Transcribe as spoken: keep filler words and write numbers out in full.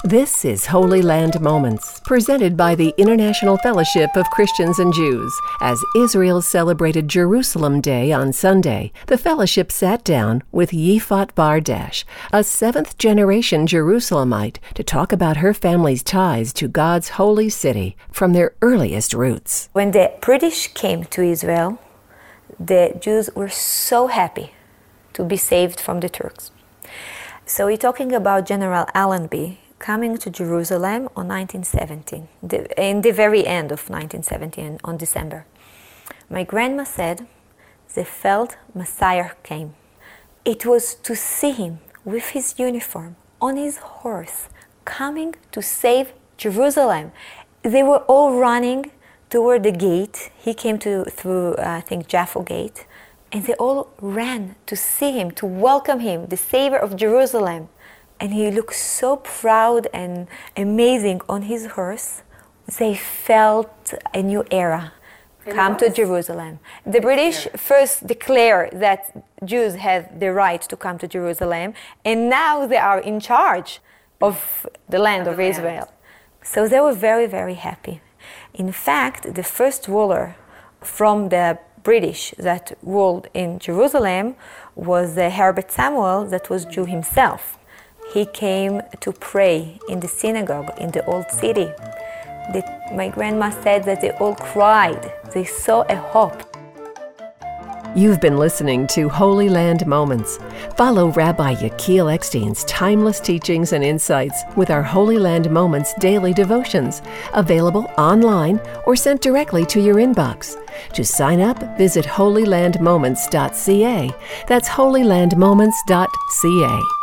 This is Holy Land Moments, presented by the International Fellowship of Christians and Jews. As Israel celebrated Jerusalem Day on Sunday, the fellowship sat down with Yifat Bardash, a seventh-generation Jerusalemite, to talk about her family's ties to God's holy city from their earliest roots. When the British came to Israel, the Jews were so happy to be saved from the Turks. So we're talking about General Allenby coming to Jerusalem on nineteen seventeen, the, in the very end of nineteen seventeen, on December. My grandma said, they felt Messiah came. It was to see him with his uniform, on his horse, coming to save Jerusalem. They were all running toward the gate. He came to through, uh, I think, Jaffa Gate, and they all ran to see him, to welcome him, the Savior of Jerusalem. And he looked so proud and amazing on his horse. They felt a new era come to Jerusalem. The British first declared that Jews have the right to come to Jerusalem, and now they are in charge of the land of Israel. So they were very, very happy. In fact, the first ruler from the British that ruled in Jerusalem was uh, Herbert Samuel, that was Jew himself. He came to pray in the synagogue in the old city. The, my grandma said that they all cried. They saw a hope. You've been listening to Holy Land Moments. Follow Rabbi Yechiel Eckstein's timeless teachings and insights with our Holy Land Moments daily devotions, available online or sent directly to your inbox. To sign up, visit holy land moments dot c a. That's holy land moments dot c a.